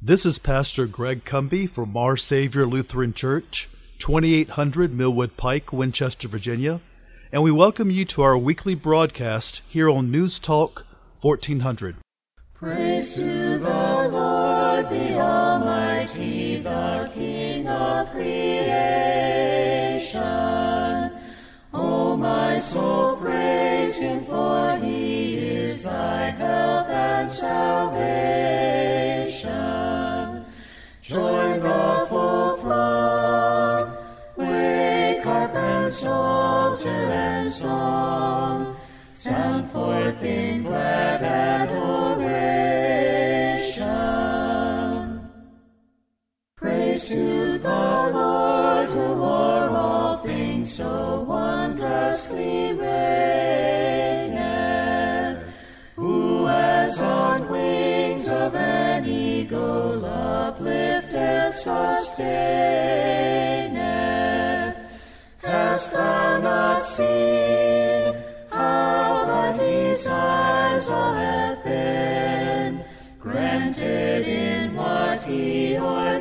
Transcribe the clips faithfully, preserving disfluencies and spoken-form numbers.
This is Pastor Greg Cumby from Our Savior Lutheran Church, twenty-eight hundred Millwood Pike, Winchester, Virginia, and we welcome you to our weekly broadcast here on News Talk fourteen hundred. Praise to the Lord, the Almighty, the King of creation. O my soul, praise Him, for He is thy help and salvation. Join the full throng, wake harp and psalter and song, sound forth in glad adoration. Praise to the Lord, who o'er all things so wondrously reigneth, who as on wings of an eagle uplifteth, sustaineth. Hast thou not seen how the desires all have been granted in what He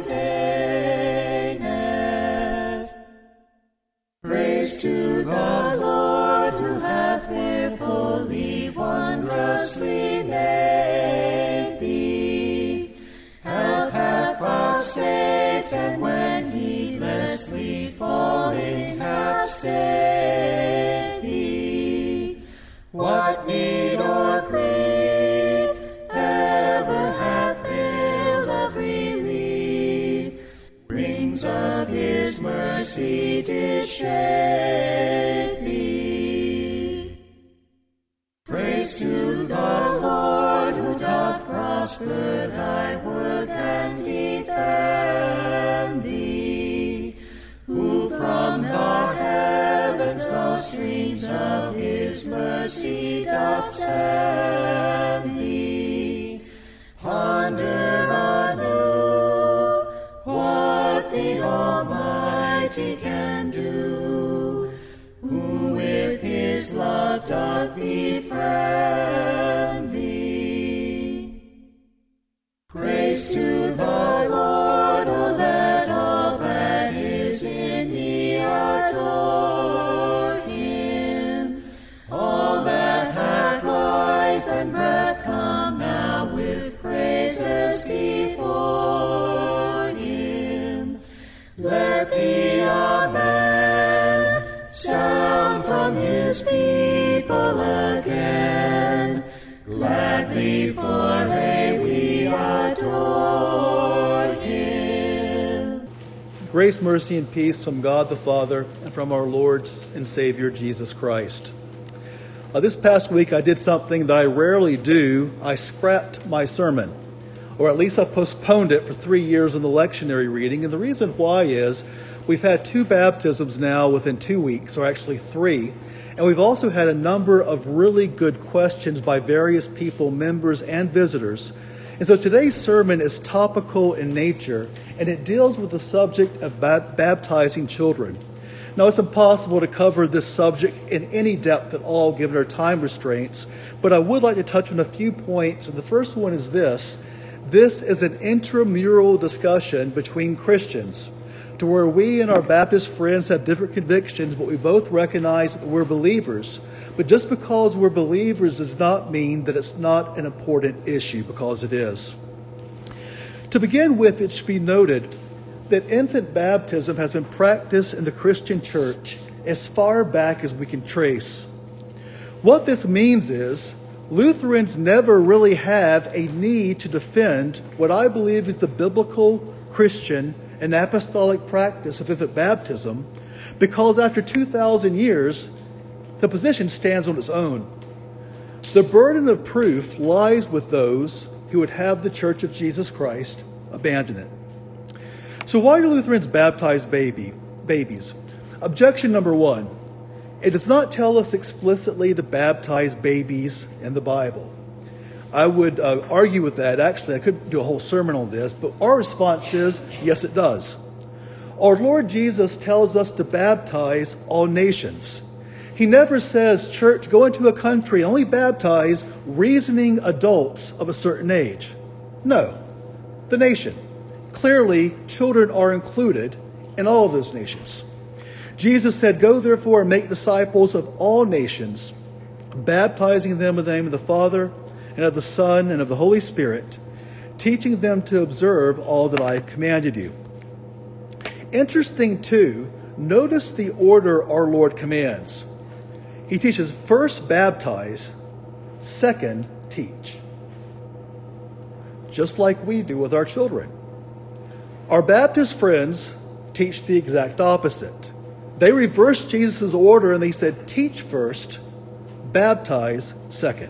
ordaineth? Praise to the Lord, who hath fearfully, wondrously made thee, health hath vouchsafed, and when heedlessly falling hath saved thee. What need or grief ever hath failed of relief, rings of His mercy did shade thee. Praise to the Lord, who doth prosper thy work and defend thee, who from the heavens the streams of His mercy doth send thee. Ponder anew what the Almighty can do, who with His love doth befriend thee. Praise to the Lord, O let all that is in me adore Him. All that hath life and breath, come now with praises before Him. Let the Amen sound from His people again. Gladly for hey we adore Him. Grace, mercy, and peace from God the Father and from our Lord and Savior Jesus Christ. Uh, this past week I did something that I rarely do. I scrapped my sermon, or at least I postponed it for three years in the lectionary reading. And the reason why is we've had two baptisms now within two weeks, or actually three. And we've also had a number of really good questions by various people, members and visitors. And so today's sermon is topical in nature, and it deals with the subject of ba- baptizing children. Now, it's impossible to cover this subject in any depth at all given our time restraints, but I would like to touch on a few points. And the first one is this. This is an intramural discussion between Christians, to where we and our Baptist friends have different convictions, but we both recognize that we're believers. But just because we're believers does not mean that it's not an important issue, because it is. To begin with, it should be noted that infant baptism has been practiced in the Christian church as far back as we can trace. What this means is Lutherans never really have a need to defend what I believe is the biblical, Christian, and apostolic practice of infant baptism, because after two thousand years, the position stands on its own. The burden of proof lies with those who would have the Church of Jesus Christ abandon it. So why do Lutherans baptize baby, babies? Objection number one, it does not tell us explicitly to baptize babies in the Bible. I would uh, argue with that. Actually, I could do a whole sermon on this, but our response is, yes, it does. Our Lord Jesus tells us to baptize all nations. He never says, church, go into a country and only baptize reasoning adults of a certain age. No. the nation. Clearly, children are included in all of those nations. Jesus said, "Go therefore and make disciples of all nations, baptizing them in the name of the Father and of the Son and of the Holy Spirit, teaching them to observe all that I have commanded you." Interesting too, notice the order our Lord commands. He teaches first baptize, second teach. Just like we do with our children. Our Baptist friends teach the exact opposite. They reversed Jesus' order and they said, teach first, baptize second.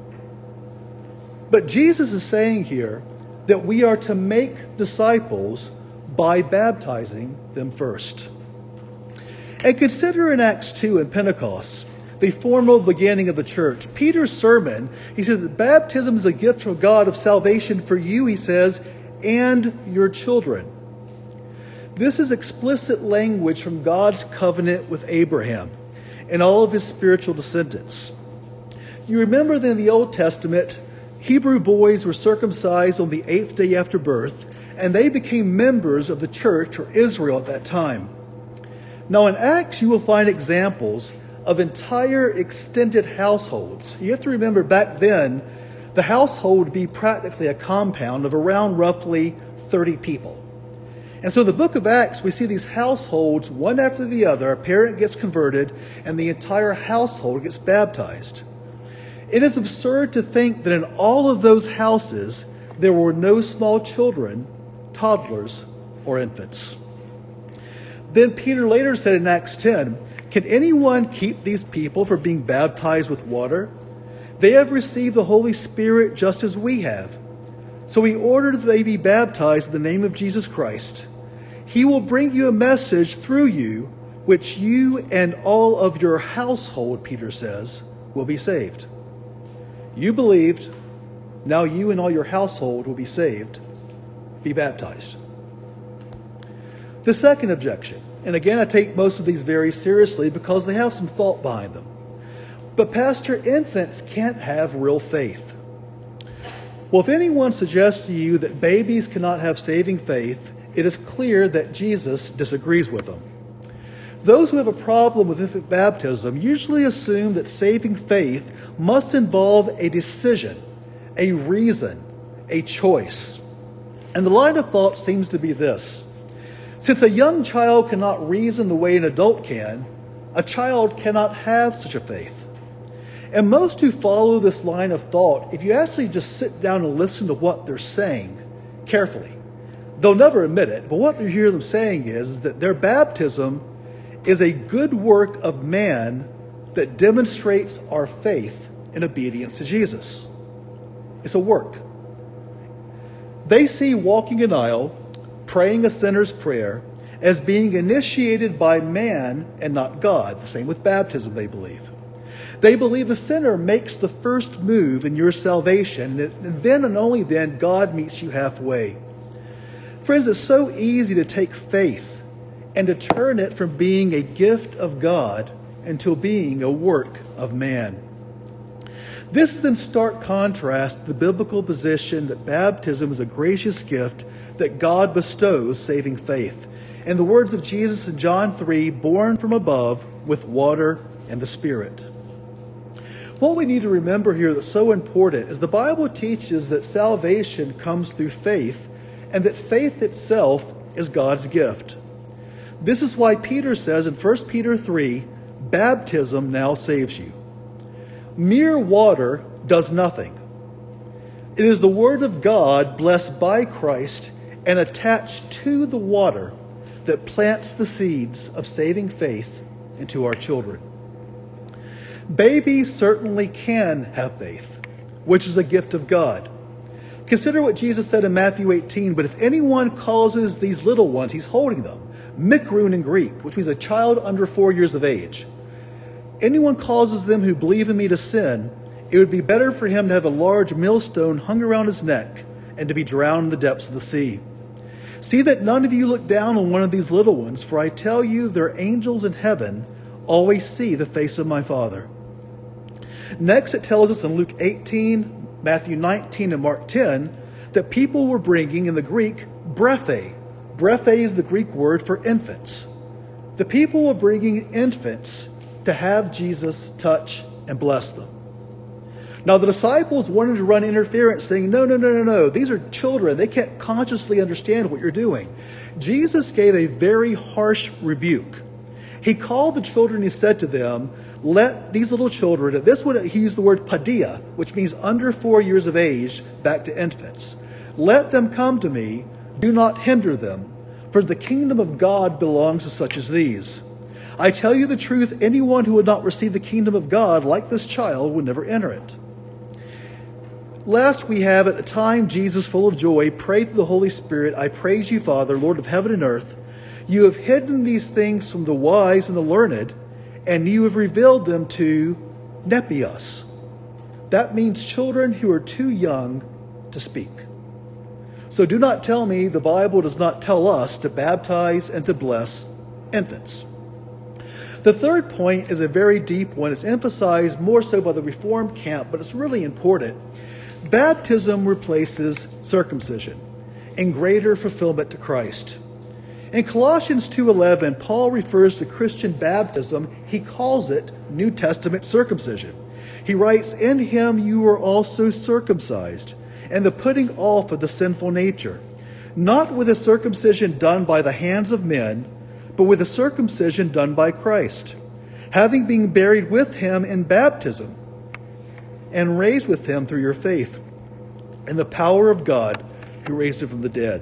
But Jesus is saying here that we are to make disciples by baptizing them first. And consider in Acts two and Pentecost, the formal beginning of the church. Peter's sermon, he says that baptism is a gift from God of salvation for you, he says, and your children. This is explicit language from God's covenant with Abraham and all of his spiritual descendants. You remember that in the Old Testament, Hebrew boys were circumcised on the eighth day after birth, and they became members of the church or Israel at that time. Now in Acts, you will find examples of entire extended households. You have to remember back then, the household would be practically a compound of around roughly thirty people. And so in the book of Acts, we see these households, one after the other. A parent gets converted, and the entire household gets baptized. It is absurd to think that in all of those houses, there were no small children, toddlers, or infants. Then Peter later said in Acts ten, "Can anyone keep these people from being baptized with water? They have received the Holy Spirit just as we have." So he ordered that they be baptized in the name of Jesus Christ. He will bring you a message through you, which you and all of your household, Peter says, will be saved. You believed, now you and all your household will be saved. Be baptized. The second objection, and again I take most of these very seriously because they have some thought behind them. But Pastor, infants can't have real faith. Well, if anyone suggests to you that babies cannot have saving faith, it is clear that Jesus disagrees with them. Those who have a problem with infant baptism usually assume that saving faith must involve a decision, a reason, a choice. And the line of thought seems to be this. Since a young child cannot reason the way an adult can, a child cannot have such a faith. And most who follow this line of thought, if you actually just sit down and listen to what they're saying carefully, they'll never admit it, but what you hear them saying is, is that their baptism is a good work of man that demonstrates our faith in obedience to Jesus. It's a work. They see walking an aisle, praying a sinner's prayer, as being initiated by man and not God. The same with baptism, they believe. They believe the sinner makes the first move in your salvation, and then and only then God meets you halfway. Friends, it's so easy to take faith and to turn it from being a gift of God into being a work of man. This is in stark contrast to the biblical position that baptism is a gracious gift that God bestows saving faith. In the words of Jesus in John three, born from above with water and the Spirit. What we need to remember here that's so important is the Bible teaches that salvation comes through faith and that faith itself is God's gift. This is why Peter says in First Peter three, baptism now saves you. Mere water does nothing. It is the Word of God blessed by Christ and attached to the water that plants the seeds of saving faith into our children. Babies certainly can have faith, which is a gift of God. Consider what Jesus said in Matthew eighteen, but if anyone causes these little ones, he's holding them, mikroon in Greek, which means a child under four years of age. Anyone causes them who believe in me to sin, it would be better for him to have a large millstone hung around his neck and to be drowned in the depths of the sea. See that none of you look down on one of these little ones, for I tell you, their angels in heaven always see the face of my Father. Next, it tells us in Luke eighteen, Matthew nineteen, and Mark ten, that people were bringing, in the Greek, brephe. Brephe is the Greek word for infants. The people were bringing infants to have Jesus touch and bless them. Now, the disciples wanted to run interference, saying, no, no, no, no, no. These are children. They can't consciously understand what you're doing. Jesus gave a very harsh rebuke. He called the children, he said to them, let these little children, and this would, he used the word padia, which means under four years of age, back to infants. Let them come to me. Do not hinder them, for the kingdom of God belongs to such as these. I tell you the truth, anyone who would not receive the kingdom of God like this child would never enter it. Last we have, at the time Jesus, full of joy, prayed to the Holy Spirit, I praise you, Father, Lord of heaven and earth. You have hidden these things from the wise and the learned, and you have revealed them to nepios. That means children who are too young to speak. So do not tell me the Bible does not tell us to baptize and to bless infants. The third point is a very deep one. It's emphasized more so by the Reformed camp, but it's really important. Baptism replaces circumcision in greater fulfillment to Christ. In Colossians two eleven, Paul refers to Christian baptism. He calls it New Testament circumcision. He writes, in him you were also circumcised, and the putting off of the sinful nature, not with a circumcision done by the hands of men, but with a circumcision done by Christ, having been buried with him in baptism, and raised with him through your faith in the power of God who raised him from the dead.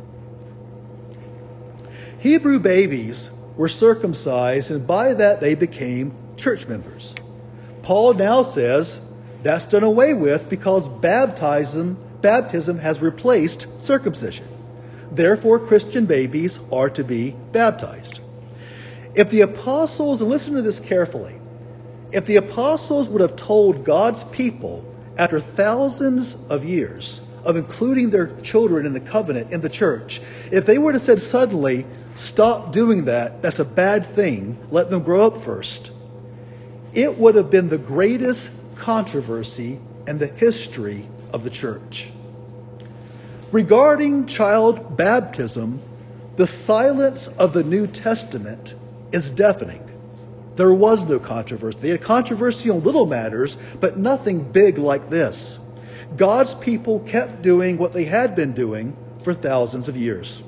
Hebrew babies were circumcised, and by that they became church members. Paul now says that's done away with because baptism, baptism has replaced circumcision. Therefore, Christian babies are to be baptized. If the apostles, and listen to this carefully, if the apostles would have told God's people after thousands of years of including their children in the covenant in the church, if they were to said suddenly, stop doing that, that's a bad thing, let them grow up first, it would have been the greatest controversy in the history of the church. Regarding child baptism, the silence of the New Testament is deafening. There was no controversy. They had controversy on little matters, but nothing big like this. God's people kept doing what they had been doing for thousands of years.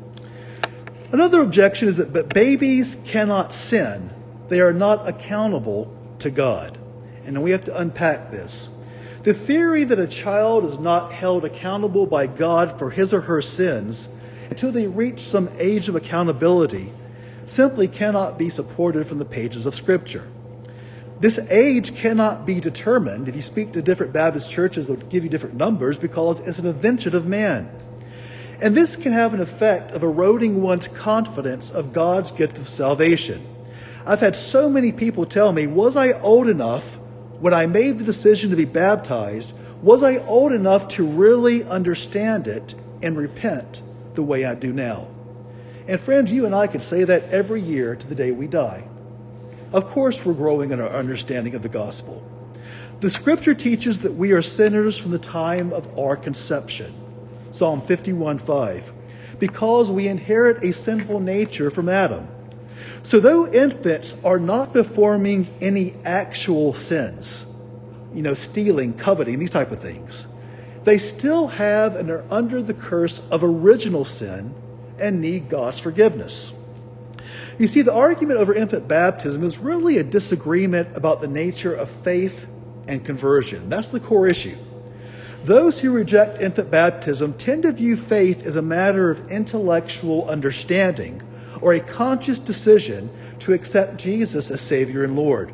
Another objection is that but babies cannot sin. They are not accountable to God. And we have to unpack this. The theory that a child is not held accountable by God for his or her sins until they reach some age of accountability simply cannot be supported from the pages of Scripture. This age cannot be determined. If you speak to different Baptist churches, they'll give you different numbers because it's an invention of man. And this can have an effect of eroding one's confidence of God's gift of salvation. I've had so many people tell me, was I old enough when I made the decision to be baptized? Was I old enough to really understand it and repent the way I do now? And friends, you and I could say that every year to the day we die. Of course, we're growing in our understanding of the gospel. The Scripture teaches that we are sinners from the time of our conception. Psalm fifty-one five. Because we inherit a sinful nature from Adam. So though infants are not performing any actual sins, you know, stealing, coveting, these type of things, they still have and are under the curse of original sin and need God's forgiveness. You see, the argument over infant baptism is really a disagreement about the nature of faith and conversion. That's the core issue. Those who reject infant baptism tend to view faith as a matter of intellectual understanding or a conscious decision to accept Jesus as Savior and Lord.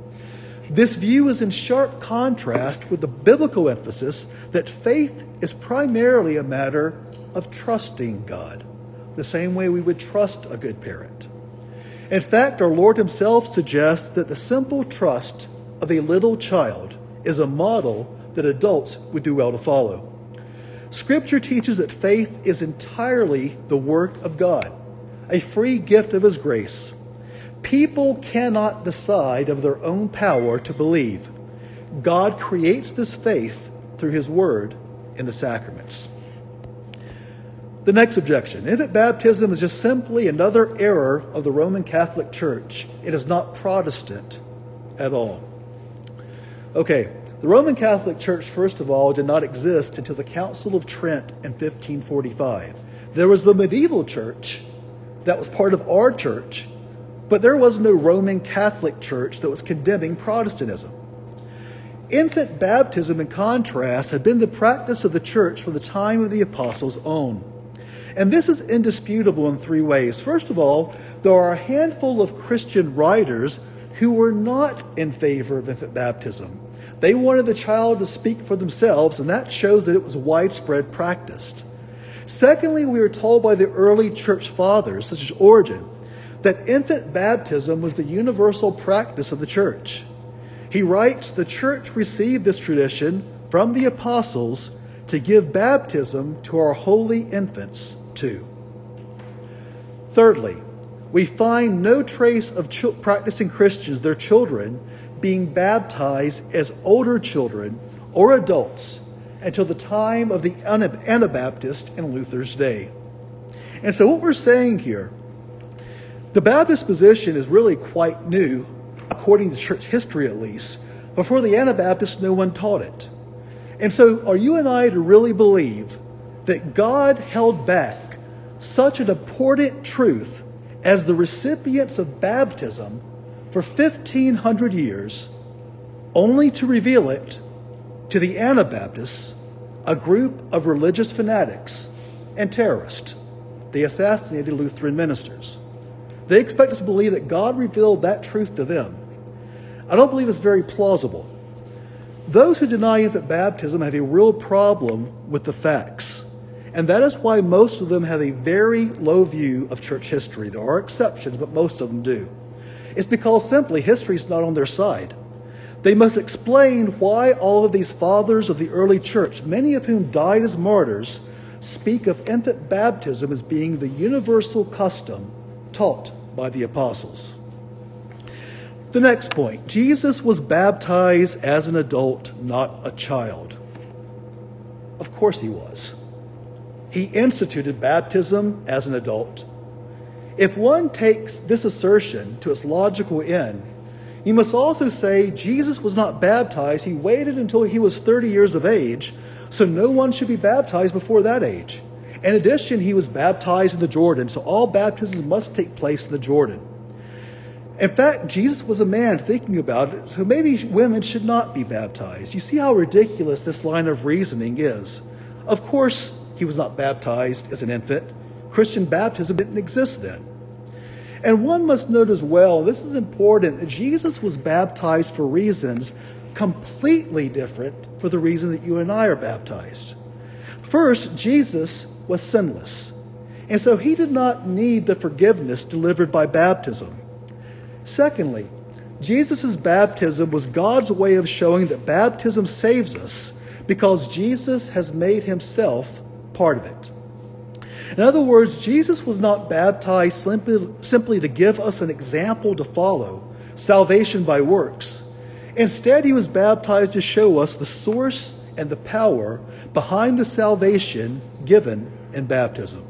This view is in sharp contrast with the biblical emphasis that faith is primarily a matter of trusting God, the same way we would trust a good parent. In fact, our Lord himself suggests that the simple trust of a little child is a model that adults would do well to follow. Scripture teaches that faith is entirely the work of God, a free gift of his grace. People cannot decide of their own power to believe. God creates this faith through his word in the sacraments. The next objection, infant baptism is just simply another error of the Roman Catholic Church. It is not Protestant at all. Okay, the Roman Catholic Church, first of all, did not exist until the Council of Trent in fifteen forty-five. There was the medieval church that was part of our church, but there was no Roman Catholic Church that was condemning Protestantism. Infant baptism, in contrast, had been the practice of the church from the time of the apostles on. And this is indisputable in three ways. First of all, there are a handful of Christian writers who were not in favor of infant baptism. They wanted the child to speak for themselves, and that shows that it was widespread practiced. Secondly, we are told by the early church fathers, such as Origen, that infant baptism was the universal practice of the church. He writes, the church received this tradition from the apostles to give baptism to our holy infants too. Thirdly, we find no trace of ch- practicing Christians, their children, being baptized as older children or adults until the time of the Anabaptist in Luther's day. And so what we're saying here, the Baptist position is really quite new, according to church history at least. Before the Anabaptists, no one taught it. And so are you and I to really believe that God held back such an important truth as the recipients of baptism for fifteen hundred years, only to reveal it to the Anabaptists, a group of religious fanatics and terrorists? They assassinated Lutheran ministers. They expect us to believe that God revealed that truth to them. I don't believe it's very plausible. Those who deny infant baptism have a real problem with the facts. And that is why most of them have a very low view of church history. There are exceptions, but most of them do. It's because simply history is not on their side. They must explain why all of these fathers of the early church, many of whom died as martyrs, speak of infant baptism as being the universal custom taught by the apostles. The next point, Jesus was baptized as an adult, not a child. Of course he was. He instituted baptism as an adult. If one takes this assertion to its logical end, you must also say Jesus was not baptized. He waited until he was thirty years of age, so no one should be baptized before that age. In addition, he was baptized in the Jordan, so all baptisms must take place in the Jordan. In fact, Jesus was a man, thinking about it, so maybe women should not be baptized. You see how ridiculous this line of reasoning is. Of course, he was not baptized as an infant. Christian baptism didn't exist then. And one must note as well, this is important, that Jesus was baptized for reasons completely different for the reason that you and I are baptized. First, Jesus was sinless, and so he did not need the forgiveness delivered by baptism. Secondly, Jesus' baptism was God's way of showing that baptism saves us because Jesus has made himself part of it. In other words, Jesus was not baptized simply, simply to give us an example to follow, salvation by works. Instead, he was baptized to show us the source and the power behind the salvation given in baptism.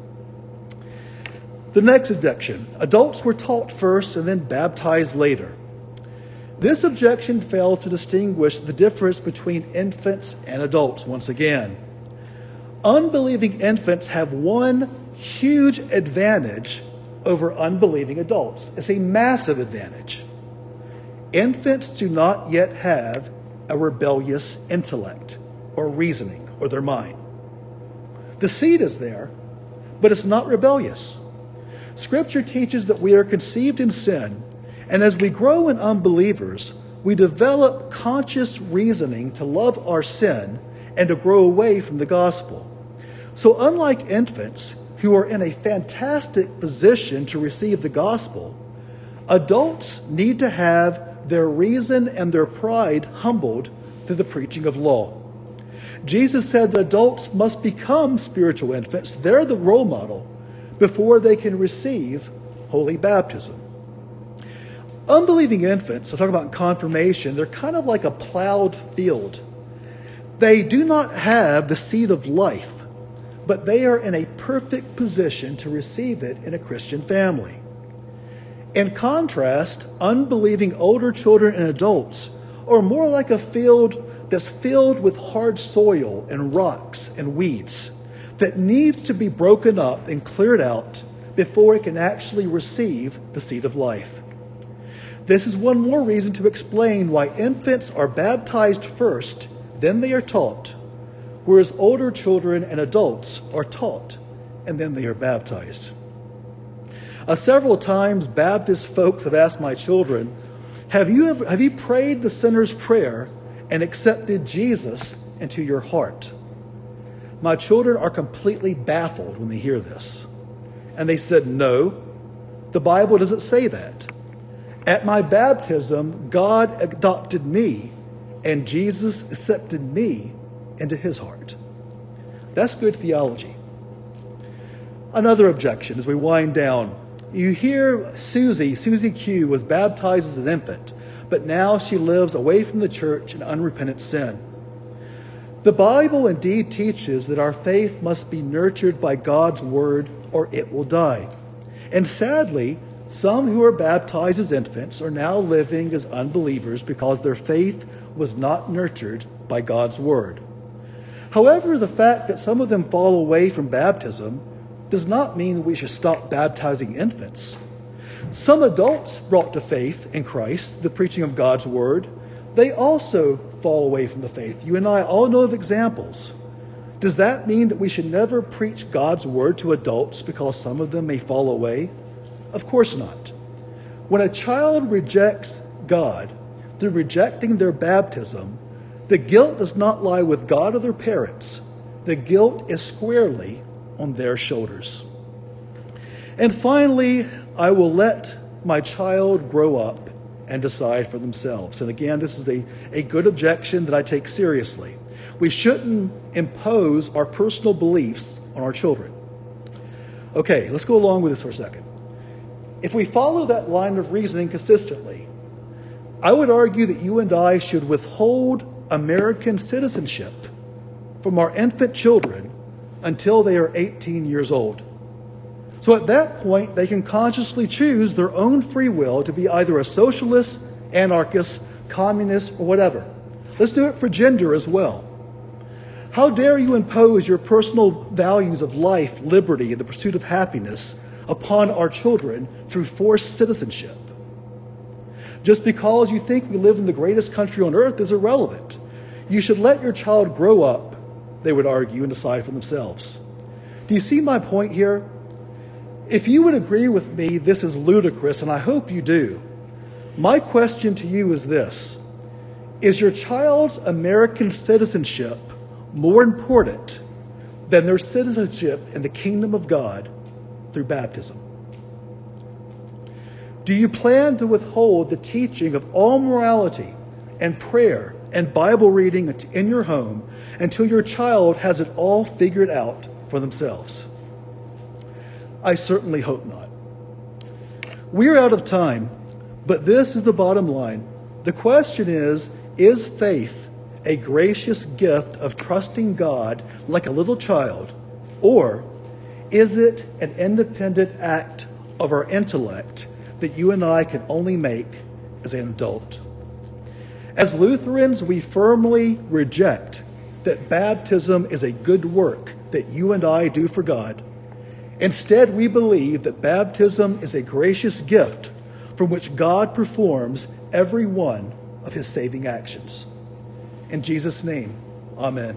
The next objection, adults were taught first and then baptized later. This objection fails to distinguish the difference between infants and adults once again. Unbelieving infants have one huge advantage over unbelieving adults. It's a massive advantage. Infants do not yet have a rebellious intellect or reasoning or their mind. The seed is there, but it's not rebellious. Scripture teaches that we are conceived in sin, and as we grow in unbelievers, we develop conscious reasoning to love our sin and to grow away from the gospel. So unlike infants, who are in a fantastic position to receive the gospel, adults need to have their reason and their pride humbled through the preaching of law. Jesus said that adults must become spiritual infants. They're the role model before they can receive holy baptism. Unbelieving infants, I talk about in confirmation, they're kind of like a plowed field. They do not have the seed of life. but they are in a perfect position to receive it in a Christian family. In contrast, unbelieving older children and adults are more like a field that's filled with hard soil and rocks and weeds that needs to be broken up and cleared out before it can actually receive the seed of life. This is one more reason to explain why infants are baptized first, then they are taught, whereas older children and adults are taught, and then they are baptized. Uh, several times, Baptist folks have asked my children, have you, ever, have you prayed the sinner's prayer and accepted Jesus into your heart? My children are completely baffled when they hear this. And they said, no, the Bible doesn't say that. At my baptism, God adopted me, and Jesus accepted me into his heart. That's good theology. Another objection as we wind down. You hear Susie, Susie Q was baptized as an infant, but now she lives away from the church in unrepentant sin. The Bible indeed teaches that our faith must be nurtured by God's word or it will die. And sadly, some who are baptized as infants are now living as unbelievers because their faith was not nurtured by God's word. However, the fact that some of them fall away from baptism does not mean that we should stop baptizing infants. Some adults brought to faith in Christ, the preaching of God's word, they also fall away from the faith. You and I all know of examples. Does that mean that we should never preach God's word to adults because some of them may fall away? Of course not. When a child rejects God through rejecting their baptism, the guilt does not lie with God or their parents. The guilt is squarely on their shoulders. And finally, I will let my child grow up and decide for themselves. And again, this is a, a good objection that I take seriously. We shouldn't impose our personal beliefs on our children. Okay, let's go along with this for a second. If we follow that line of reasoning consistently, I would argue that you and I should withhold American citizenship from our infant children until they are eighteen years old. So at that point, they can consciously choose their own free will to be either a socialist, anarchist, communist, or whatever. Let's do it for gender as well. How dare you impose your personal values of life, liberty, and the pursuit of happiness upon our children through forced citizenship? Just because you think we live in the greatest country on earth is irrelevant. You should let your child grow up, they would argue, and decide for themselves. Do you see my point here? If you would agree with me, this is ludicrous, and I hope you do. My question to you is this: is your child's American citizenship more important than their citizenship in the kingdom of God through baptism? Do you plan to withhold the teaching of all morality and prayer and Bible reading in your home until your child has it all figured out for themselves? I certainly hope not. We're out of time, but this is the bottom line. The question is, is faith a gracious gift of trusting God like a little child, or is it an independent act of our intellect that you and I can only make as an adult? As Lutherans, we firmly reject that baptism is a good work that you and I do for God. Instead, we believe that baptism is a gracious gift from which God performs every one of his saving actions. In Jesus' name, amen.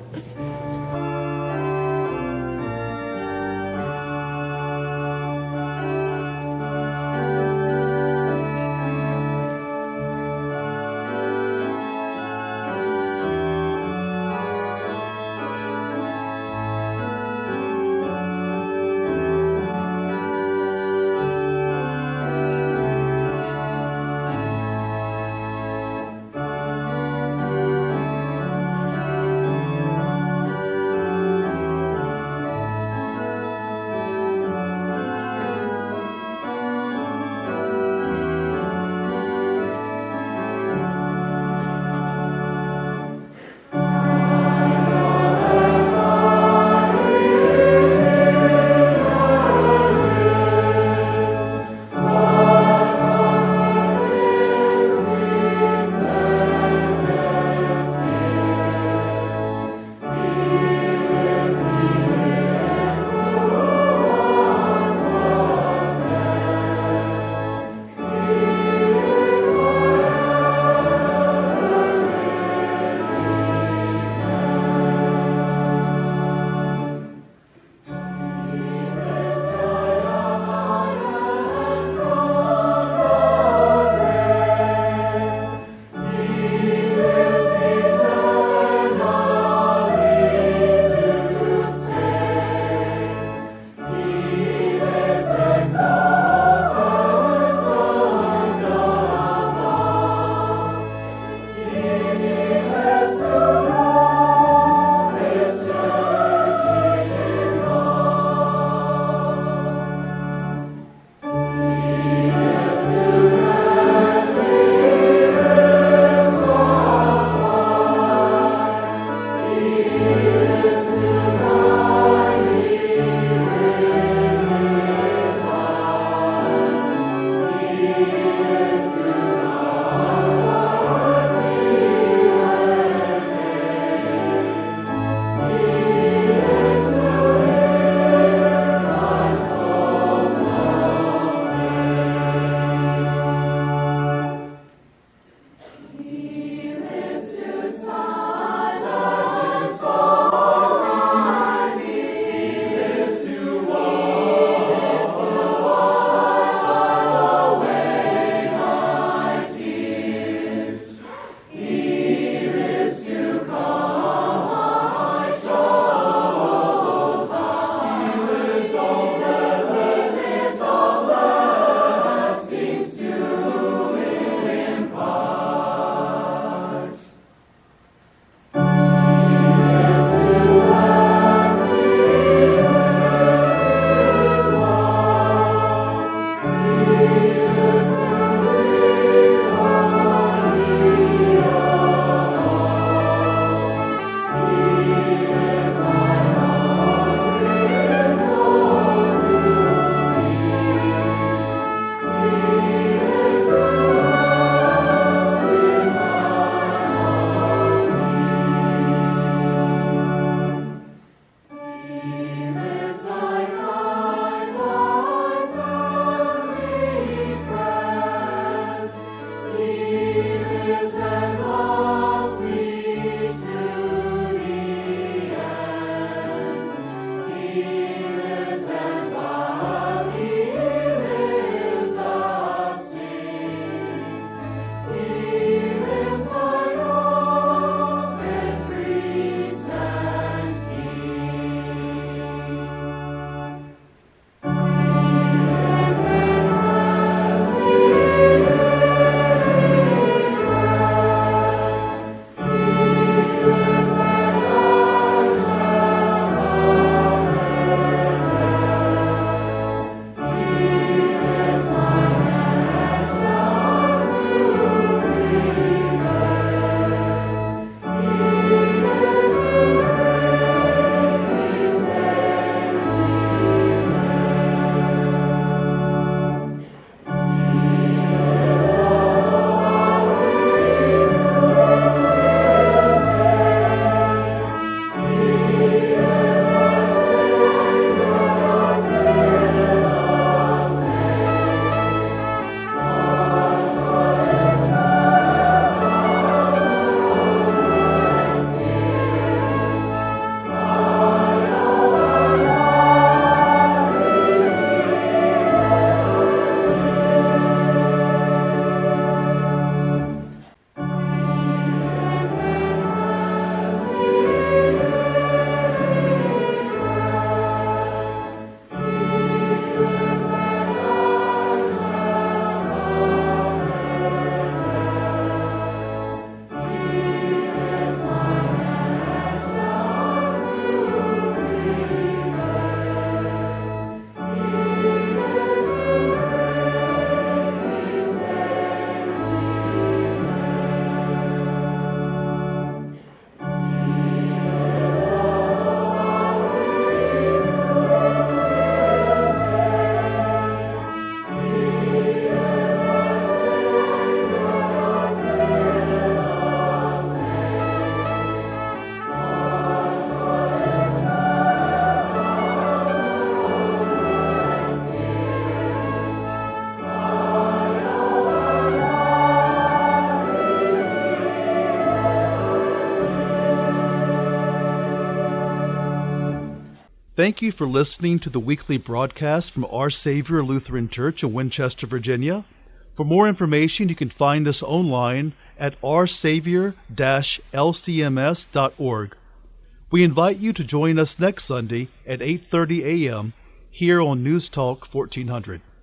Thank you for listening to the weekly broadcast from Our Savior Lutheran Church in Winchester, Virginia. For more information, you can find us online at our savior dash l c m s dot org. We invite you to join us next Sunday at eight thirty a.m. here on News Talk fourteen hundred.